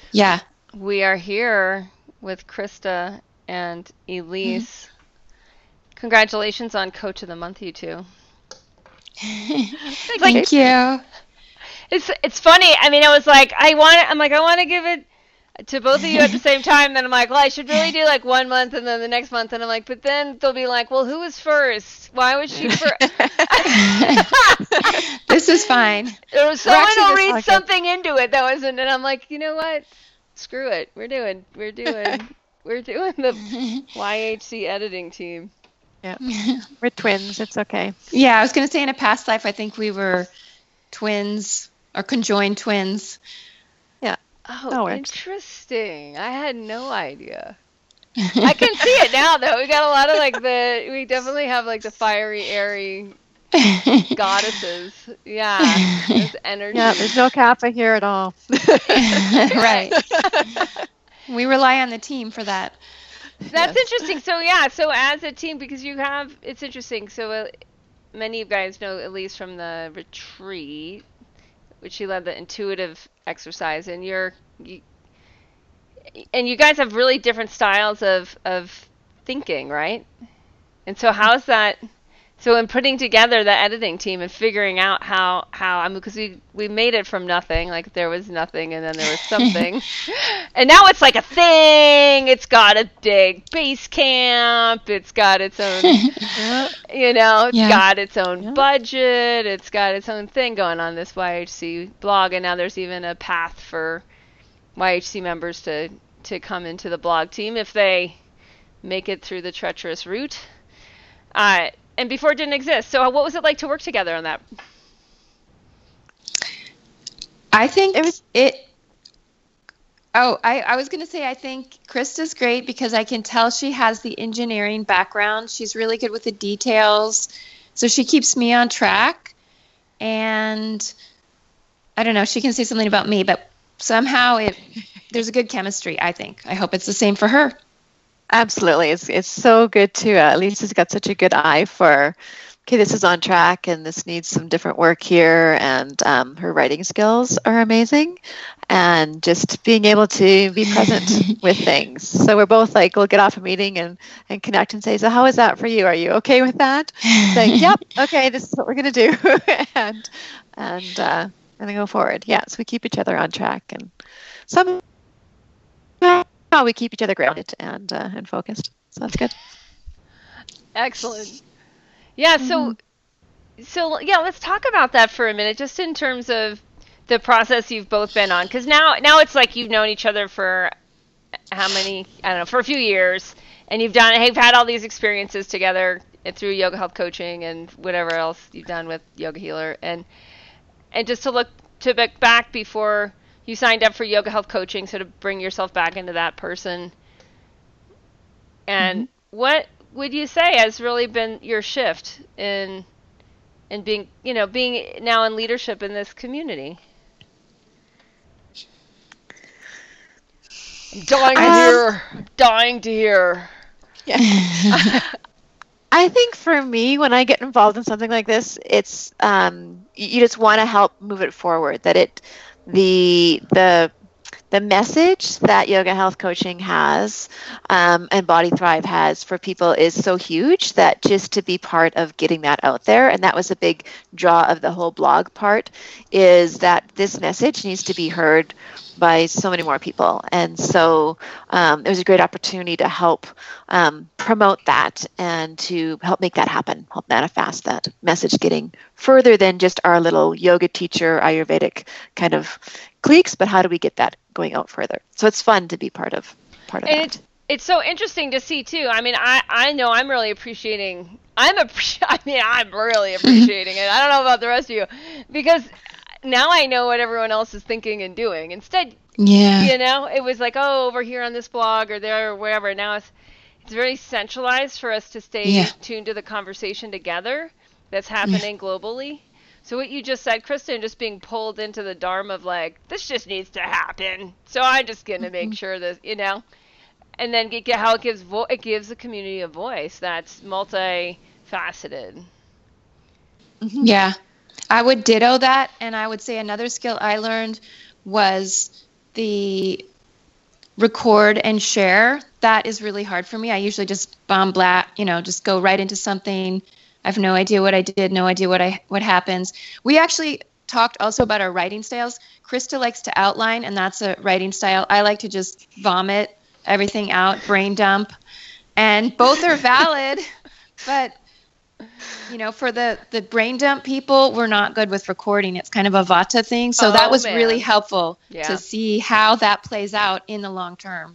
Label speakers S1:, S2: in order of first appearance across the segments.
S1: Yeah.
S2: We are here with Krista and
S1: Mhm.
S2: Elise. Congratulations on Coach of the Month, you two. It's
S3: Thanks,
S2: like
S1: Thank
S3: Kate.
S1: you.
S2: it's funny. I mean, I want to give it to both of you at the same time. Then I'm like, well, I should really do like 1 month and then the next month, and I'm like, but then they'll be like, well, who was first? Why was she first?
S1: This is fine. We're
S2: Someone
S1: actually
S2: will
S1: this.
S2: read
S3: Okay.
S2: something into it that wasn't, and I'm like, you know what? Screw it. We're doing the YHC editing team.
S3: Yeah, we're twins. It's okay.
S1: Yeah, I was going to say in a past life, I think we were twins or conjoined twins.
S3: Yeah,
S2: Oh,
S3: that works.
S2: interesting. I had no idea. I can see it now, though. We got a lot of we definitely have like the fiery, airy goddesses. Yeah, there's energy.
S3: Yeah, there's no kappa here at all.
S1: Right. We rely on the team for that.
S2: That's
S3: Yes.
S2: interesting. So yeah, so as a team, because it's interesting. So many of you guys know Elise from the retreat, which she led the intuitive exercise, and you guys have really different styles of thinking, right? And so how's that? So in putting together the editing team and figuring out how I mean, because we made it from nothing, like there was nothing and then there was something, and now it's like a thing. It's got a big base camp. It's got its own,
S3: Yeah,
S2: it's
S1: Yeah.
S2: got its own
S3: Yeah.
S2: budget. It's got its own thing going on this YHC blog, and now there's even a path for YHC members to come into the blog team if they make it through the treacherous route. And before it didn't exist. So what was it like to work together on that?
S1: I think
S3: It was.
S1: I was going to say, I think Krista's great because I can tell she has the engineering background. She's really good with the details. So she keeps me on track. And I don't know, she can say something about me, but somehow there's a good chemistry, I think. I hope it's the same for her.
S3: Absolutely. It's so good to Lisa's got such a good eye for, okay, this is on track and this needs some different work here, and her writing skills are amazing, and just being able to be present with things. So we're both like, we'll get off a meeting and connect and say, so how is that for you? Are you okay with that? Saying, yep, okay, this is what we're going to do. and then go forward. Yeah, so we keep each other on track, and somehow we keep each other grounded and focused. So that's good.
S2: Excellent. Yeah, so yeah, let's talk about that for a minute, just in terms of the process you've both been on. Because now it's like you've known each other for how many? I don't know, for a few years, and you've had all these experiences together through yoga health coaching and whatever else you've done with Yoga Healer, and just to look back before you signed up for yoga health coaching, so to bring yourself back into that person. And what would you say has really been your shift in being now in leadership in this community? Dying to hear.
S3: Yeah. I think for me, when I get involved in something like this, it's you just want to help move it forward. That the message that yoga health coaching has and Body Thrive has for people is so huge that just to be part of getting that out there, and that was a big draw of the whole blog part, is that this message needs to be heard by so many more people. And so it was a great opportunity to help promote that and to help make that happen, help manifest that message getting further than just our little yoga teacher Ayurvedic kind of cliques, but how do we get that going out further? So it's fun to be part of
S2: And
S3: that.
S2: it's so interesting to see too. I mean, I know I'm really appreciating. I'm really appreciating it. I don't know about the rest of you, because now I know what everyone else is thinking and doing. Instead,
S1: Yeah.
S2: it was like, oh, over here on this blog or there or wherever. Now it's very centralized for us to stay tuned to the conversation together that's happening globally. So what you just said, Kristen, just being pulled into the dharma of like, this just needs to happen. So I'm just going to make sure that, and then get how it gives the community a voice that's multifaceted.
S1: Yeah. I would ditto that, and I would say another skill I learned was the record and share, that is really hard for me. I usually just just go right into something. I have no idea what I did, no idea what happens. We actually talked also about our writing styles. Krista likes to outline, and that's a writing style. I like to just vomit everything out, brain dump, and both are valid. But for the brain dump people, we're not good with recording. It's kind of a Vata thing. So that was really helpful to see how that plays out in the long term.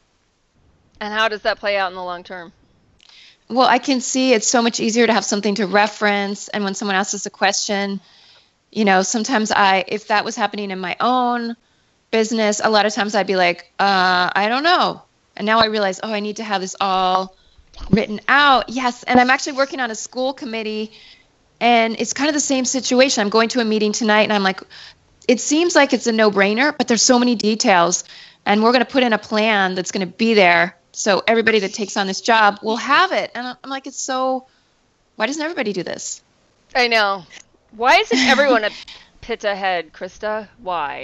S2: And how does that play out in the long term?
S1: Well, I can see it's so much easier to have something to reference. And when someone asks us a question, sometimes if that was happening in my own business, a lot of times I'd be like, I don't know. And now I realize, I need to have this all written out. Yes. And I'm actually working on a school committee, and it's kind of the same situation. I'm going to a meeting tonight, and I'm like, it seems like it's a no-brainer, but there's so many details, and we're going to put in a plan that's going to be there. So everybody that takes on this job will have it. And I'm like, why doesn't everybody do this?
S2: I know. Why isn't everyone a pitta head, Krista? Why?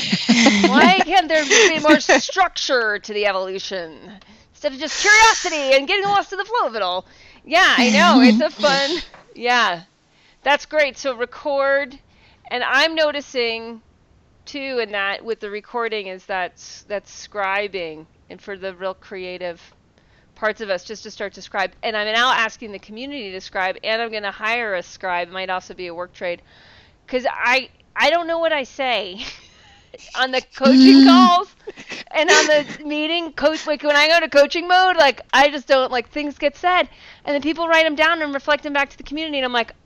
S2: Why can't there be more structure to the evolution instead of just curiosity and getting lost in the flow of it all? Yeah, I know. It's a fun. Yeah, that's great. So record, and I'm noticing too in that with the recording is that's scribing, and for the real creative parts of us just to start to scribe. And I'm now asking the community to scribe, and I'm going to hire a scribe. It might also be a work trade, because I don't know what I say on the coaching calls and on the meeting. Like when I go to coaching mode, like I just don't, like, things get said, and then people write them down and reflect them back to the community, and I'm like,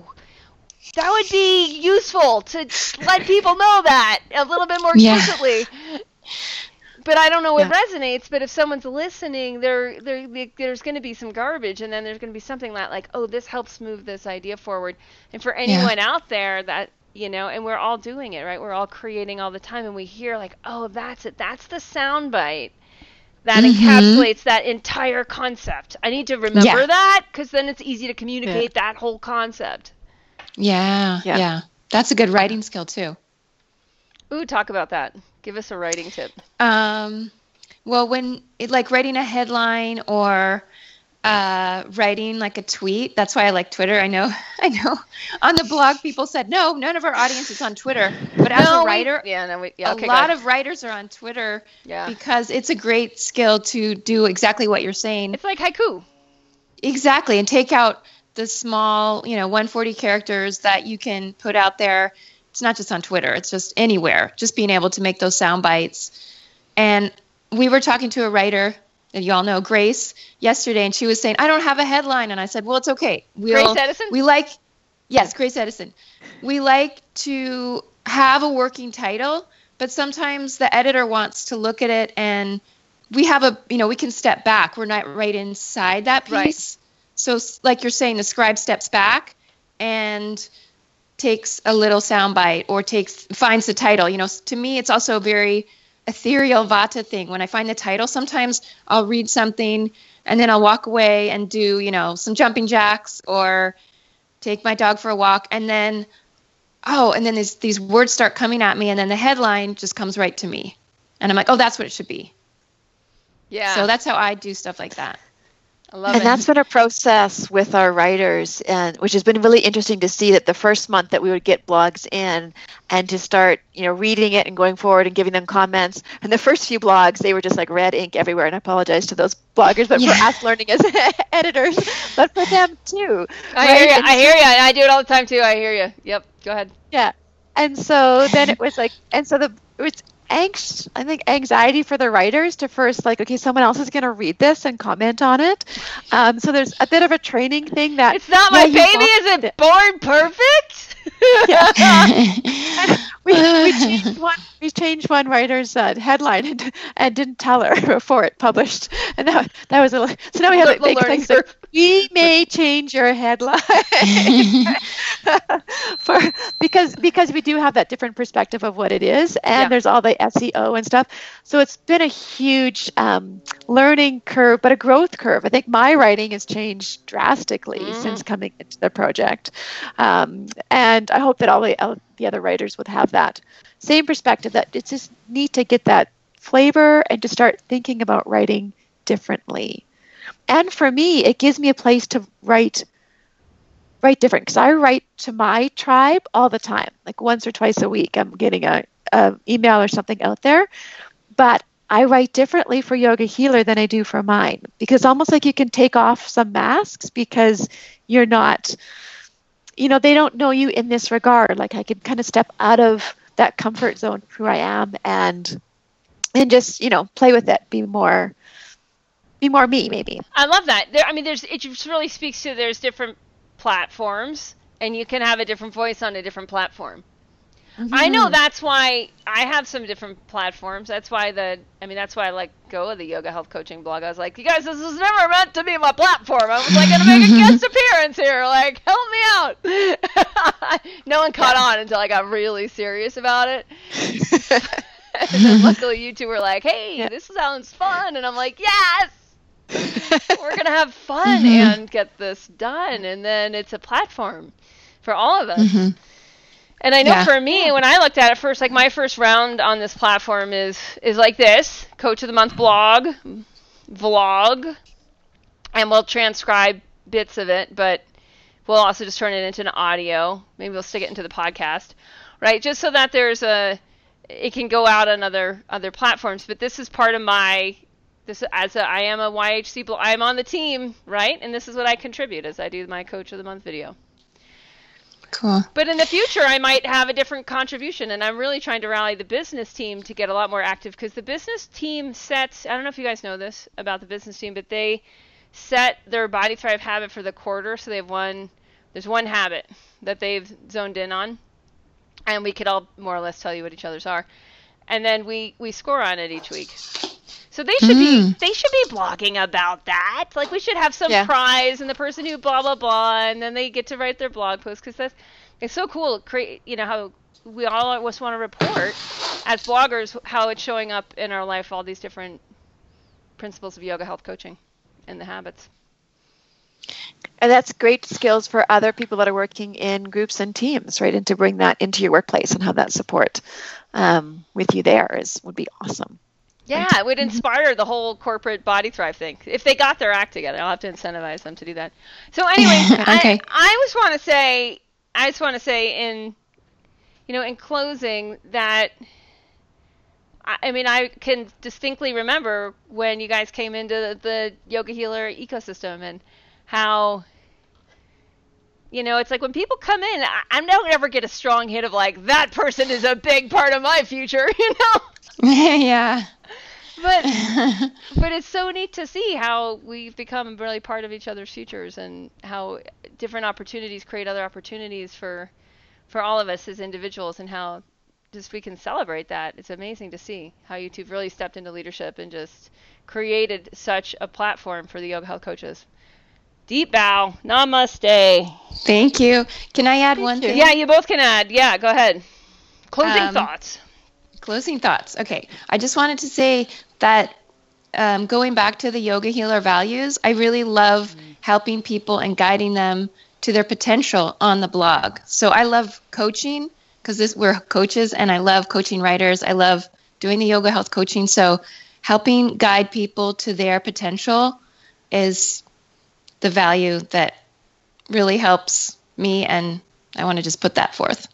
S2: that would be useful to let people know that a little bit more explicitly. Yeah. But I don't know what resonates. But if someone's listening, there's going to be some garbage, and then there's going to be something like, this helps move this idea forward. And for anyone out there that, and we're all doing it, right? We're all creating all the time, and we hear like, that's it. That's the sound bite that encapsulates that entire concept. I need to remember that, because then it's easy to communicate that whole concept.
S1: Yeah. That's a good writing skill too.
S2: Ooh, talk about that. Give us a writing tip.
S1: Well, when writing a headline or writing like a tweet, that's why I like Twitter. I know. On the blog, people said no, none of our audience is on Twitter. But as a writer, a lot of writers are on Twitter because it's a great skill to do exactly what you're saying.
S2: It's like haiku.
S1: Exactly, and take out the small, 140 characters that you can put out there. It's not just on Twitter. It's just anywhere. Just being able to make those sound bites. And we were talking to a writer, and you all know Grace, yesterday, and she was saying, I don't have a headline. And I said, well, it's okay.
S2: Grace Edison?
S1: Yes, Grace Edison. We like to have a working title, but sometimes the editor wants to look at it, and we have we can step back. We're not right inside that piece. Right. So like you're saying, the scribe steps back and takes a little soundbite or finds the title. To me, it's also a very ethereal Vata thing. When I find the title, sometimes I'll read something and then I'll walk away and do, some jumping jacks or take my dog for a walk. And then, these words start coming at me, and then the headline just comes right to me. And I'm like, that's what it should be. Yeah. So that's how I do stuff like that.
S3: I love it. And that's been a process with our writers, and which has been really interesting to see that the first month that we would get blogs in and to start, reading it and going forward and giving them comments. And the first few blogs, they were just like red ink everywhere. And I apologize to those bloggers, but for us learning as editors, but for them too.
S2: I hear you. I do it all the time too. I hear you. Yep. Go ahead.
S3: Yeah. And so then it was like, it was anxiety for the writers to first someone else is going to read this and comment on it. So there's a bit of a training thing that
S2: it's not my baby isn't born perfect.
S3: we changed one writer's headline and didn't tell her before it published, and that was so now we have big things like, we may change your headline because we do have that different perspective of what it is, and there's all the SEO and stuff. So it's been a huge learning curve, but a growth curve. I think my writing has changed drastically since coming into the project, and I hope that all the other writers would have that same perspective, that it's just neat to get that flavor and to start thinking about writing differently. And for me, it gives me a place to write different, because I write to my tribe all the time. Like once or twice a week, I'm getting a email or something out there. But I write differently for Yoga Healer than I do for mine, because almost like you can take off some masks because you're not, they don't know you in this regard. Like I can kind of step out of that comfort zone of who I am and just, play with it, be more me, maybe.
S2: I love that. It just really speaks to there's different platforms and you can have a different voice on a different platform. Mm-hmm. I know that's why I have some different platforms. That's why I let go of the Yoga Health Coaching blog. I was like, you guys, this was never meant to be my platform. I was like going to make a guest appearance here. Like, help me out. No one caught on until I got really serious about it. And then luckily you two were like, hey, this sounds fun. And I'm like, yes, we're going to have fun and get this done. And then it's a platform for all of us. Mm-hmm. And I know for me, when I looked at it first, like my first round on this platform is like this, Coach of the Month blog, vlog, and we'll transcribe bits of it, but we'll also just turn it into an audio. Maybe we'll stick it into the podcast, right? Just so that it can go out on other platforms. But this is part of I am a YHC blog. I'm on the team, right? And this is what I contribute as I do my Coach of the Month video.
S1: Cool.
S2: But in the future, I might have a different contribution, and I'm really trying to rally the business team to get a lot more active, because the business team sets, I don't know if you guys know this about the business team, but they set their Body Thrive habit for the quarter, so there's one habit that they've zoned in on, and we could all more or less tell you what each other's are, and then we score on it each week. So they should be blogging about that. Like we should have some prize and the person who blah blah blah, and then they get to write their blog post, because it's so cool. How we all always want to report as bloggers how it's showing up in our life, all these different principles of yoga health coaching and the habits.
S3: And that's great skills for other people that are working in groups and teams, right? And to bring that into your workplace and have that support with you there would be awesome.
S2: Yeah, it would inspire the whole corporate Body Thrive thing. If they got their act together, I'll have to incentivize them to do that. So anyway, okay. I just want to say in closing that, I can distinctly remember when you guys came into the Yoga Healer ecosystem and how, it's like when people come in, I don't ever get a strong hit of like, that person is a big part of my future,
S1: Yeah.
S2: But it's so neat to see how we've become really part of each other's futures, and how different opportunities create other opportunities for all of us as individuals, and how just we can celebrate that. It's amazing to see how you two have really stepped into leadership and just created such a platform for the yoga health coaches. Deep bow. Namaste.
S1: Thank you. Can I add one thing?
S2: Yeah, you both can add. Yeah, go ahead. Closing thoughts. Okay. I just wanted to say that going back to the Yoga Healer values, I really love helping people and guiding them to their potential on the blog. So I love coaching, because we're coaches, and I love coaching writers. I love doing the yoga health coaching. So helping guide people to their potential is the value that really helps me, and I want to just put that forth.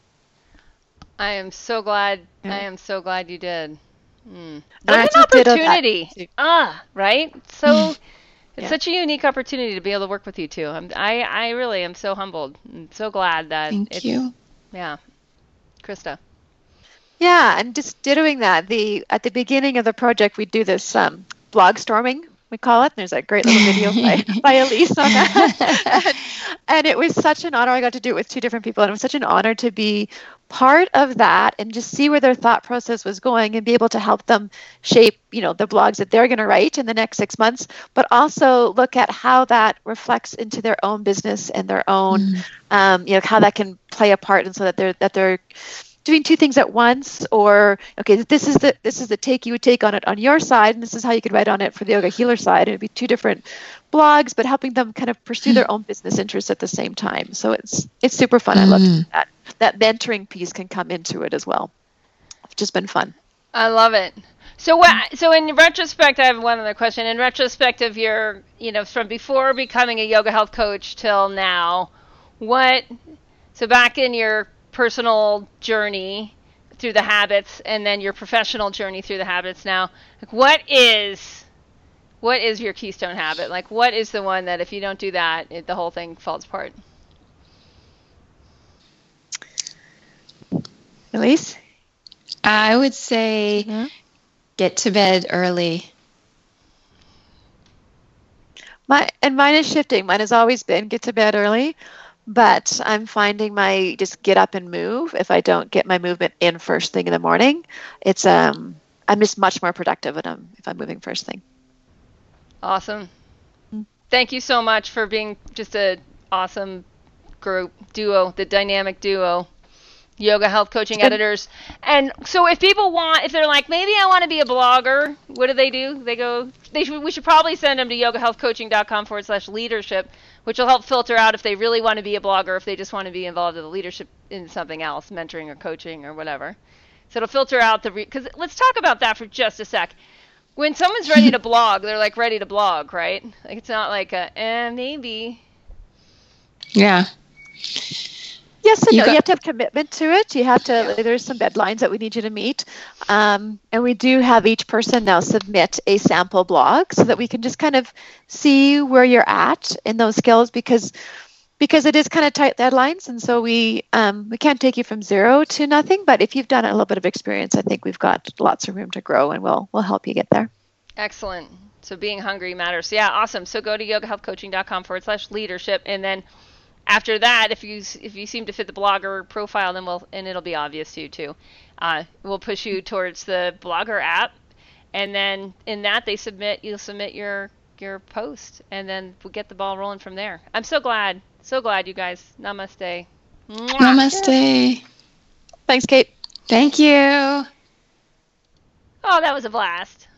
S2: I am so glad. Yeah. I am so glad you did. What an opportunity! Right? So it's such a unique opportunity to be able to work with you two. I really am so humbled. I'm so glad that.
S1: Thank you.
S2: Yeah, Krista.
S3: Yeah, and just doing that. At the beginning of the project, we do this blog storming, we call it. There's a great little video by Elise on that. and it was such an honor. I got to do it with two different people, and it was such an honor to be part of that and just see where their thought process was going and be able to help them shape, the blogs that they're going to write in the next 6 months, but also look at how that reflects into their own business and their own, how that can play a part, and so that they're doing two things at once, or okay, this is the take you would take on it on your side, and this is how you could write on it for the Yoga Healer side. It'd be two different blogs, but helping them kind of pursue their own business interests at the same time. So it's super fun. I love that mentoring piece can come into it as well. It's just been fun.
S2: I love it. So in retrospect, I have one other question. In retrospect of your, from before becoming a yoga health coach till now, so back in your personal journey through the habits and then your professional journey through the habits now, like what is your keystone habit? Like what is the one that if you don't do that, the whole thing falls apart?
S3: Elise?
S1: I would say get to bed early.
S3: Mine is shifting. Mine has always been get to bed early, but I'm finding my just get up and move. If I don't get my movement in first thing in the morning, it's I'm just much more productive if I'm moving first thing.
S2: Awesome. Thank you so much for being just an awesome duo, the dynamic duo. Yoga Health Coaching Editors. And so if they're like, maybe I want to be a blogger, what do? We should probably send them to yogahealthcoaching.com/leadership, which will help filter out if they really want to be a blogger, if they just want to be involved in the leadership in something else, mentoring or coaching or whatever. So it'll filter out because let's talk about that for just a sec. When someone's ready to blog, they're like ready to blog, right? Like it's not like maybe.
S1: Yeah.
S3: Yes and no. You have to have commitment to it. You have to. There's some deadlines that we need you to meet, and we do have each person now submit a sample blog so that we can just kind of see where you're at in those skills because it is kind of tight deadlines, and so we can't take you from zero to nothing. But if you've done a little bit of experience, I think we've got lots of room to grow, and we'll help you get there.
S2: Excellent. So being hungry matters. Yeah, awesome. So go to yogahealthcoaching.com/leadership, and then. After that, if you seem to fit the blogger profile, then it'll be obvious to you too. We'll push you towards the blogger app, and then in that you'll submit your post, and then we'll get the ball rolling from there. I'm so glad you guys. Namaste.
S1: Mwah. Namaste.
S3: Thanks, Kate.
S1: Thank you.
S2: Oh, that was a blast.